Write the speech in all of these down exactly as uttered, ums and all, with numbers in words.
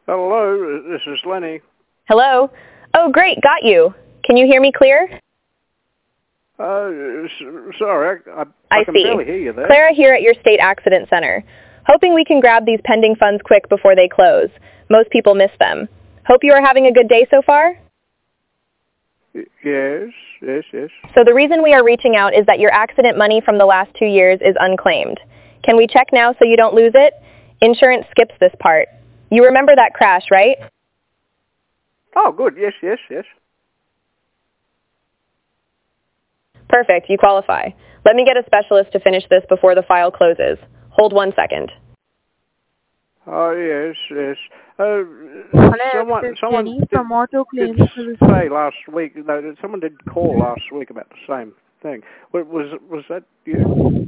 Hello, this is Lenny. Hello? Oh, great, got you. Can you hear me clear? Uh, s- sorry, I, I, I I can see. barely hear you there. Clara here at your state accident center. Hoping we can grab these pending funds quick before they close. Most people miss them. Hope you are having a good day so far? Y- Yes, yes, yes. So the reason we are reaching out is that your accident money from the last two years is unclaimed. Can we check now so you don't lose it? Insurance skips this part. You remember that crash, right? Oh, good, yes, yes, yes. Perfect, you qualify. Let me get a specialist to finish this before the file closes. Hold one second. Oh, yes, yes. Uh, Hello, someone, this is someone Jenny did, from Auto did Claims Solutions. say last week, no, someone did call last week about the same thing. Wa- Was, was that you?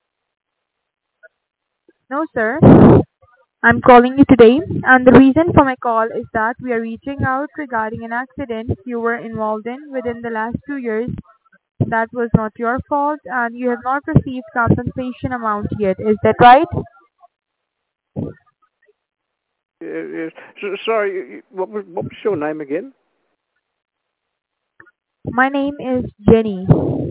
No, sir. I'm calling you today, and the reason for my call is that we are reaching out regarding an accident you were involved in within the last two years. That was not your fault, and you have not received compensation amount yet. Is that right? Yes, yes. So, sorry, you- you- what was, what was your name again? My name is Jenny.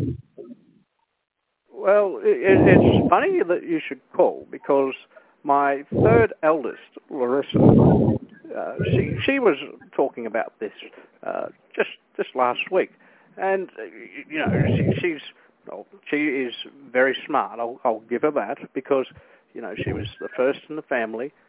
Well, it, it's funny that you should call because my third eldest, Larissa, uh, she she was talking about this uh, just just last week, and uh, you know she, she's well, she is very smart. I'll, I'll give her that because you know she was the first in the family.